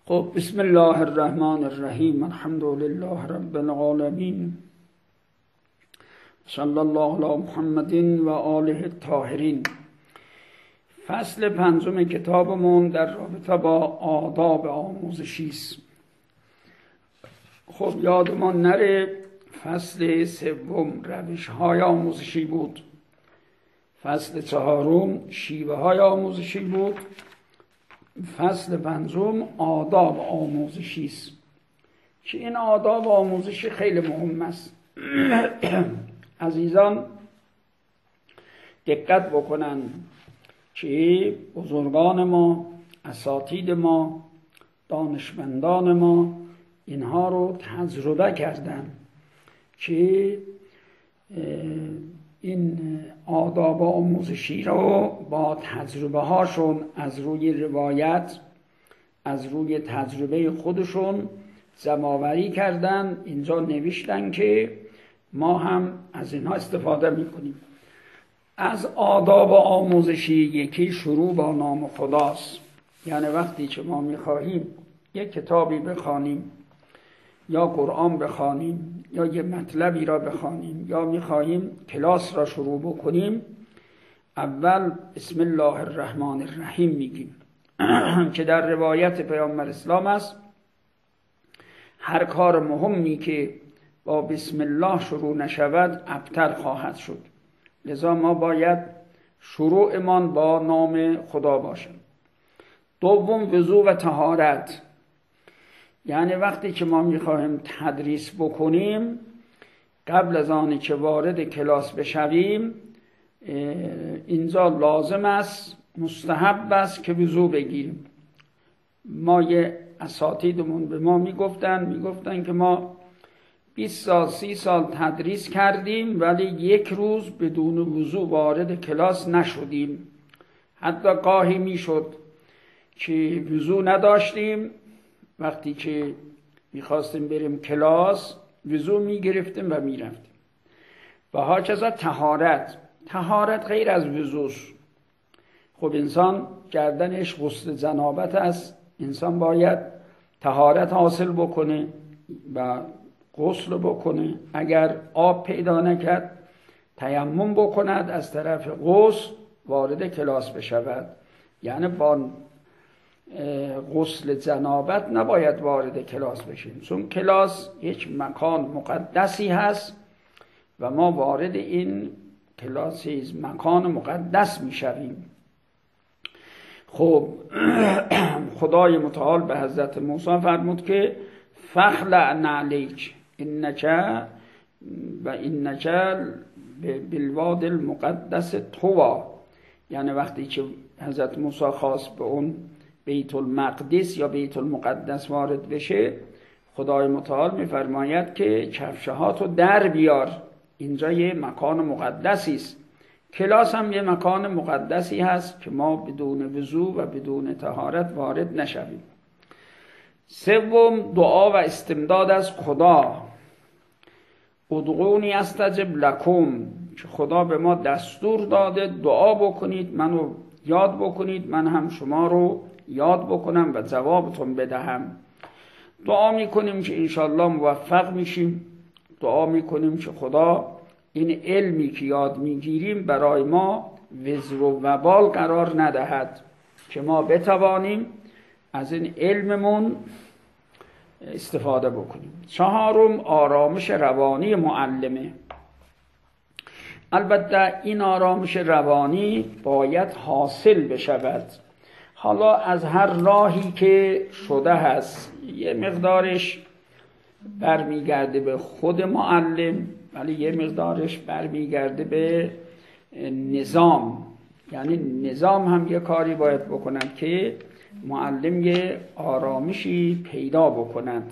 خب بسم الله الرحمن الرحیم. الحمد لله رب العالمین. صلی الله علی محمد و آله الطاهرین. فصل پنجم کتابمون در رابطه با آداب آموزشی است. خب یادمان نره فصل سوم روش‌های آموزشی بود، فصل چهارم شیوه‌های آموزشی بود، فصل پنجم آداب آموزشی است که این آداب آموزشی خیلی مهم است. عزیزان دقت بکنن که بزرگان ما، اساتید ما، دانشمندان ما اینها رو تجربه کردن که این آداب آموزشی رو با تجربه هاشون از روی روایت، از روی تجربه خودشون جمع‌آوری کردن. اینجا نوشتن که ما هم از اینها استفاده میکنیم. از آداب آموزشی یکی شروع با نام خداست. یعنی وقتی که ما میخواهیم یک کتابی بخوانیم یا قرآن بخوانیم یا یه مطلبی را بخوانیم یا میخواهیم کلاس را شروع بکنیم، اول بسم الله الرحمن الرحیم میگیم که در روایت پیامبر اسلام است هر کار مهمی که با بسم الله شروع نشود ابتر خواهد شد. لذا ما باید شروعمان با نام خدا باشه. دوم وضو و طهارت. یعنی وقتی که ما میخواهیم تدریس بکنیم، قبل از آنی که وارد کلاس بشویم اینجا لازم است، مستحب است که وضو بگیریم. ما یه اساتیدمون به ما میگفتن که ما 20 سال 30 سال تدریس کردیم ولی یک روز بدون وضو وارد کلاس نشدیم. حتی گاهی میشد که وضو نداشتیم، وقتی که میخواستیم بریم کلاس وضو میگرفتیم و میرفتیم. و هاکذا طهارت غیر از وضوست. خب انسان گردنش غسل جنابت است، انسان باید طهارت حاصل بکنه و غسل بکنه. اگر آب پیدا نکرد تیمم بکند، از طرف غسل وارد کلاس بشود. یعنی با غسل جنابت نباید وارد کلاس بشیم، چون کلاس یک مکان مقدسی هست و ما وارد این کلاس مکان مقدس میشویم. خب خدای متعال به حضرت موسی فرمود که فخلع نعلیک انک بالواد المقدس طوی. یعنی وقتی که حضرت موسی خواست به اون بیت المقدس یا بیت المقدس وارد بشه، خدای متعال میفرماید که کفشهاتو در بیار، اینجا یه مکان مقدسی است. کلاس هم یه مکان مقدسی هست که ما بدون وضو و بدون طهارت وارد نشویم. سوم دعا و استمداد از خدا. ادعونی استجب لکم، که خدا به ما دستور داده دعا بکنید، منو یاد بکنید، من هم شما رو یاد بکنم و جوابتون بدهم. دعا میکنیم که انشالله موفق میشیم. دعا میکنیم که خدا این علمی که یاد میگیریم برای ما وزر و وبال قرار ندهد، که ما بتوانیم از این علممون استفاده بکنیم. چهارم آرامش روانی معلمه. البته این آرامش روانی باید حاصل بشود. حالا از هر راهی که شده هست، یه مقدارش برمیگرده به خود معلم ولی یه مقدارش برمیگرده به نظام. یعنی نظام هم یه کاری باید بکنند که معلم یه آرامشی پیدا بکند.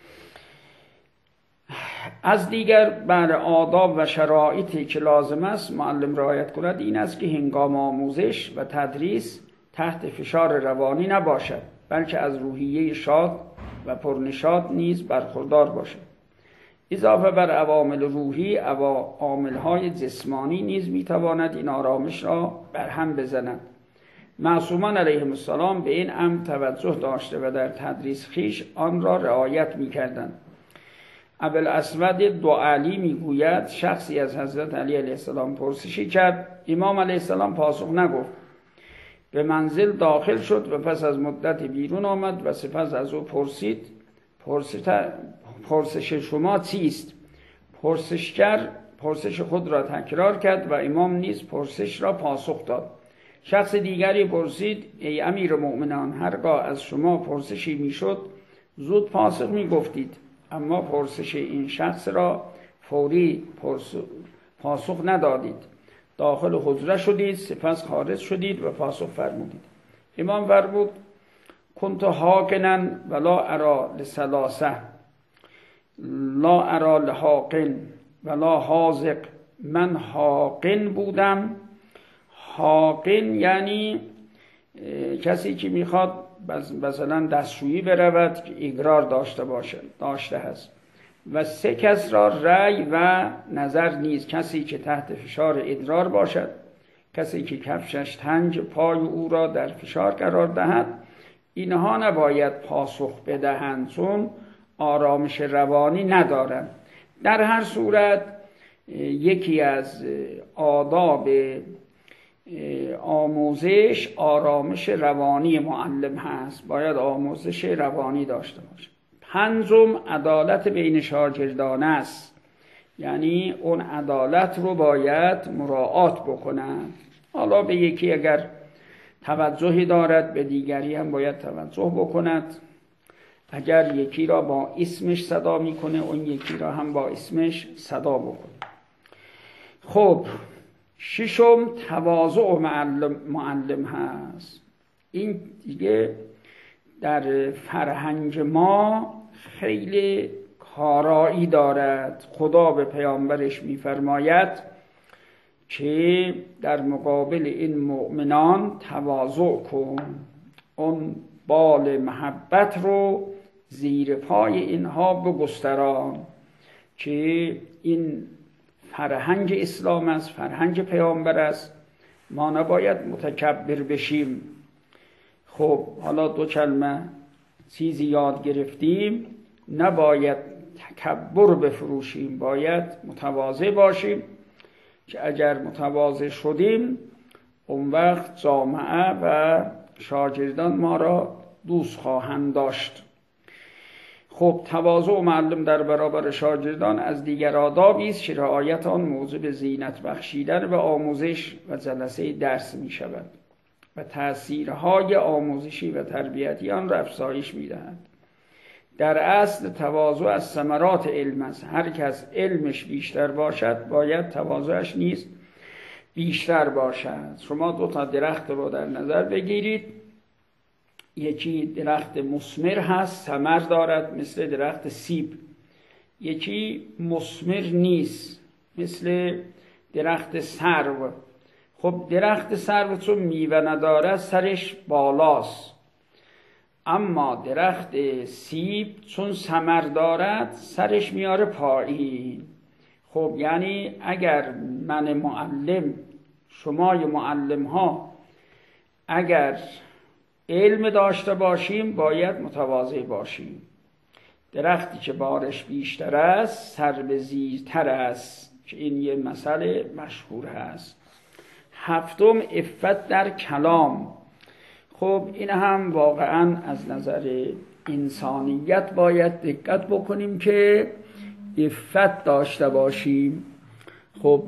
از دیگر بر آداب و شرایطی که لازم است معلم رعایت کند این است که هنگام آموزش و تدریس تحت فشار روانی نباشد، بلکه از روحیه شاد و پرنشاط نیز برخوردار باشد. اضافه بر عوامل روحی عوامل‌های جسمانی نیز میتواند این آرامش را برهم بزند. معصومان علیهم السلام به این امر توجه داشته و در تدریس خویش آن را رعایت می‌کردند. ابوالاسود دؤلی میگوید شخصی از حضرت علی علیه السلام پرسشی کرد، امام علیه السلام پاسخ نگفت. به منزل داخل شد و پس از مدت بیرون آمد و سپس از او پرسید پرسش شما چیست؟ پرسشگر پرسش خود را تکرار کرد و امام نیز پرسش را پاسخ داد. شخص دیگری پرسید ای امیر مؤمنان، هرگاه از شما پرسشی میشد زود پاسخ میگفتید، اما پرسش این شخص را فوری پاسخ ندادید. داخل حجره شدید، سپس خارج شدید و پاسخ فرمودید. امام فرمود کنت حاقنا ولا ارا لثلاثه لا ارا لحاقن ولا حاذق. من حاقن بودم. حاقن یعنی کسی که میخواد مثلا دستشویی برود که اقرار داشته هست. و سه کس را رأی و نظر نیست، کسی که تحت فشار ادرار باشد، کسی که کفشش تنگ پای او را در فشار قرار دهد، اینها نباید پاسخ بدهند چون آرامش روانی ندارند. در هر صورت یکی از آداب آموزش آرامش روانی معلم هست، باید آموزش روانی داشته باشه. پنجم عدالت بین شاگردان است، یعنی اون عدالت رو باید مراعات بکنند. حالا به یکی اگر توجهی دارد به دیگری هم باید توجه بکند. اگر یکی را با اسمش صدا میکنه اون یکی را هم با اسمش صدا بکنه. خب ششم تواضع معلم هست. این دیگه در فرهنگ ما خیلی کارایی دارد. خدا به پیامبرش میفرماید که در مقابل این مؤمنان تواضع کن، اون بال محبت رو زیر پای اینها بگستران، که این فرهنگ اسلام است، فرهنگ پیامبر است. ما نباید متکبر بشیم. خب حالا دو کلمه چیزی یاد گرفتیم، نباید تکبر بفروشیم، باید متواضع باشیم که اگر متواضع شدیم اون وقت جامعه و شاگردان ما را دوست خواهند داشت. خب تواضع معلم در برابر شاگردان از دیگر آدابی است که رعایت آن موجب زینت بخشیدن و آموزش و جلسه درس می شود و تأثیرهای آموزشی و تربیتی آن را افزایش می دهد. در اصل تواضع از ثمرات علم است. هر کس علمش بیشتر باشد باید تواضعش نیز بیشتر باشد. شما دو تا درخت رو در نظر بگیرید. یکی درخت مثمر هست، ثمر دارد مثل درخت سیب. یکی مثمر نیست مثل درخت سرو. خب درخت سرو چون میوه نداره سرش بالاست، اما درخت سیب چون ثمر دارد سرش میاره پایین. خب یعنی اگر من معلم، شمای معلم ها اگر علم داشته باشیم باید متواضع باشیم. درختی که بارش بیشتر است سر به زیرتر است، که این یه مسئله مشهور هست. هفتم عفت در کلام. خب این هم واقعا از نظر انسانیت باید دقت بکنیم که عفت داشته باشیم. خب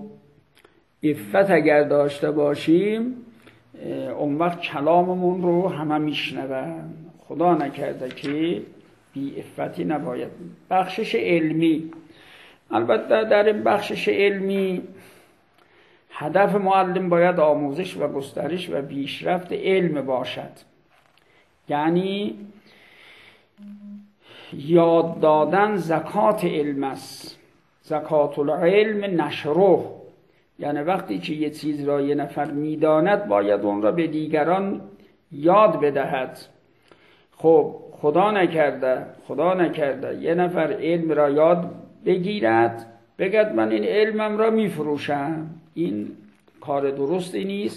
عفت اگر داشته باشیم اون وقت کلاممون رو همه میشنون. خدا نکرده که بی عفتی نباید. بخشش علمی، البته در این بخشش علمی هدف معلم باید آموزش و گسترش و پیشرفت علم باشد، یعنی یاد دادن زکات علم است. زکات العلم نشره، یعنی وقتی که یه چیز را یه نفر میداند باید اون را به دیگران یاد بدهد. خب خدا نکرده یه نفر علم را یاد بگیرد بگد من این علمم را میفروشم، این کار درستی نیست.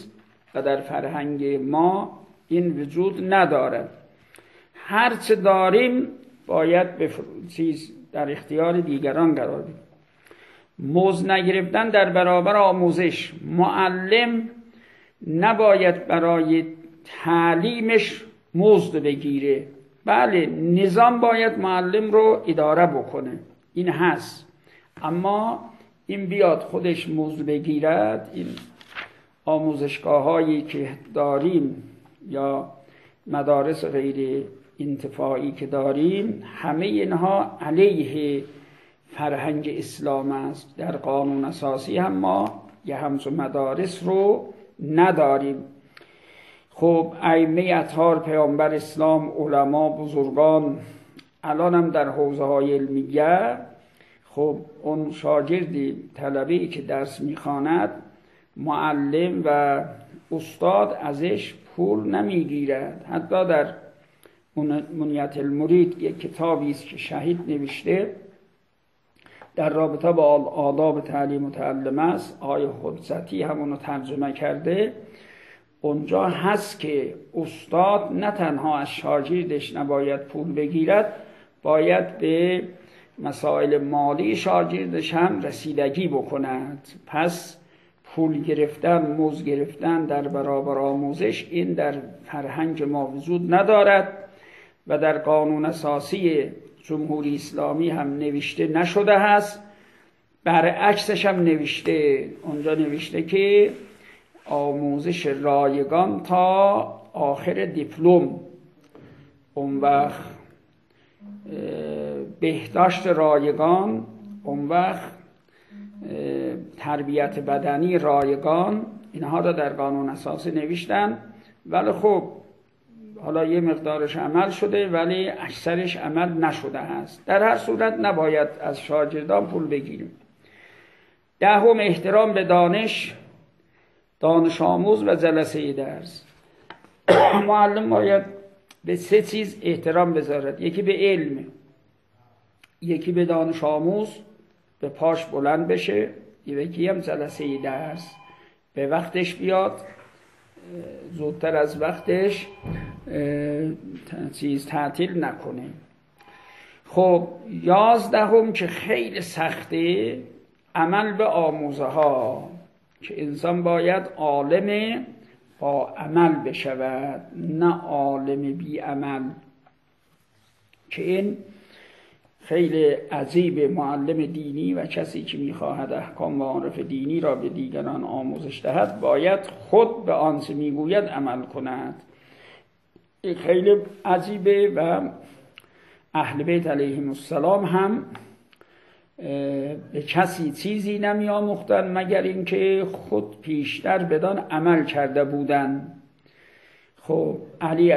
و در فرهنگ ما این وجود ندارد. هر چه داریم باید به چیز در اختیار دیگران قرار بدیم. مزد نگرفتن در برابر آموزش. معلم نباید برای تعلیمش مزد بگیره. بله، نظام باید معلم رو اداره بکنه، این هست، اما این بیاد خودش مزد بگیرد. این آموزشگاه هایی که داریم یا مدارس غیر انتفاعی که داریم، همه اینها علیه فرهنگ اسلام است. در قانون اساسی هم ما یه همچون مدارس رو نداریم. خب ائمه اطهار، پیامبر اسلام، علما، بزرگان، الان هم در حوزه های علمیه، خب اون شاگردی طلبه‌ای که درس میخواند، معلم و استاد ازش پول نمیگیرد. حتی در منیت المرید یک کتابی است که شهید نوشته در رابطه با آداب تعلیم متعلم است، آقای حجتی همونو ترجمه کرده. اونجا هست که استاد نه تنها از شاگردش نباید پول بگیرد، باید به مسائل مالی شاگردش هم رسیدگی بکند. پس پول گرفتن، مزد گرفتن در برابر آموزش، این در فرهنگ ما وجود ندارد و در قانون اساسی جمهوری اسلامی هم نوشته نشده هست. برعکسش هم نوشته، اونجا نوشته که آموزش رایگان تا آخر دیپلم، اون وقت بهداشت رایگان، اون وقت تربیت بدنی رایگان، اینها را در قانون اساسی نوشتن. ولی خب حالا یه مقدارش عمل شده ولی اکثرش عمل نشده است. در هر صورت نباید از شاگردان پول بگیریم. دهم، احترام به دانش آموز و جلسه درس. معلم باید به 3 چیز احترام بذارد. یکی به علم، یکی به دانش آموز به پاش بلند بشه، یکی هم جلسه درس به وقتش بیاد، زودتر از وقتش تعطیل نکنه. خب 11 که خیلی سخته، عمل به آموزه ها، که انسان باید عالم با عمل بشود، نه عالم بی عمل، که این خیلی عجیب. معلم دینی و کسی که میخواهد احکام و معارف دینی را به دیگران آموزش دهد باید خود به آنچه میگوید عمل کند. این خیلی عجیبه و اهل بیت علیهم السلام هم به کسی چیزی نمی آموختن مگر اینکه خود پیشتر بدان عمل کرده بودن. خب علی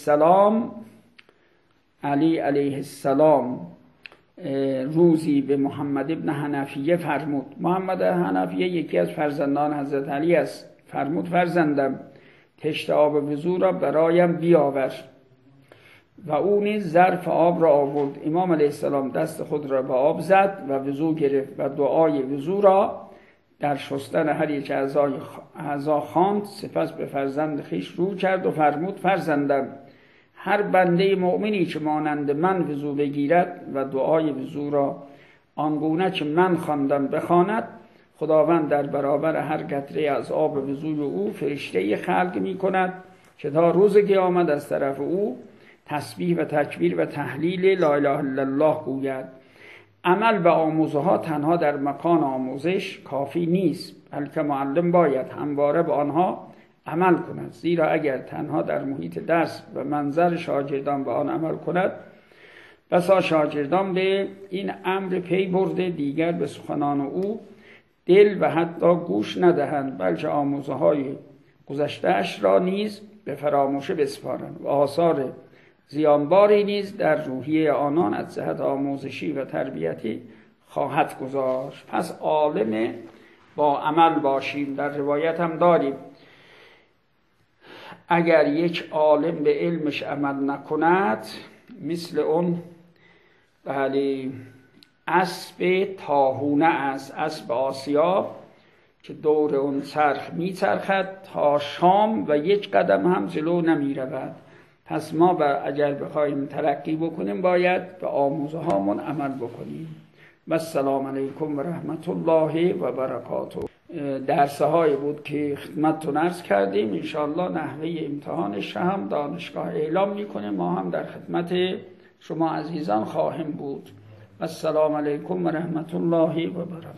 علیه السلام روزی به محمد ابن حنفیه فرمود. محمد حنفیه یکی از فرزندان حضرت علی است. فرمود فرزندم، تشت آب وضو را برایم بیاور. و او نیز ظرف آب را آورد. امام علیه السلام دست خود را به آب زد و وضو گرفت و دعای وضو را در شستن هر یک اعضا خواند. سپس به فرزند خویش رو کرد و فرمود فرزندم، هر بنده مؤمنی که مانند من وضو بگیرد و دعای وضو را آنگونه که من خواندم بخواند، خداوند در برابر هر قطره از آب وضوی او فرشته خلق می کند که تا روز قیامت از طرف او تسبیح و تکبیر و تهلیل لا اله الا الله گوید. عمل به آموزه ها تنها در مکان آموزش کافی نیست، بلکه معلم باید همواره به آنها عمل کند، زیرا اگر تنها در محیط درس و منظر شاگردان به آن عمل کند، بسا شاگردان به این امر پی برده دیگر به سخنان او دل و حتی گوش ندهند، بلکه آموزه های گذشته‌اش را نیز به فراموشی بسپارند و آثار زیانباری نیز در روحیه آنان از جهت آموزشی و تربیتی خواهد گذاشت. پس عالم با عمل باشیم. در روایت هم داریم اگر یک عالم به علمش عمل نکند، مثل اون اسب تاهونه است، اسب آسیاب که دور اون چرخ میچرخد تا شام و یک قدم هم جلو نمی رود. پس ما اگر بخوایم ترقی بکنیم باید به آموزه هامون عمل بکنیم. و السلام علیکم و رحمت الله و برکاته. درسه های بود که خدمتتون عرض کردیم. انشاءالله نحوه امتحانش هم دانشگاه اعلام میکنه، ما هم در خدمت شما عزیزان خواهیم بود. السلام علیکم و رحمت الله و برکاته.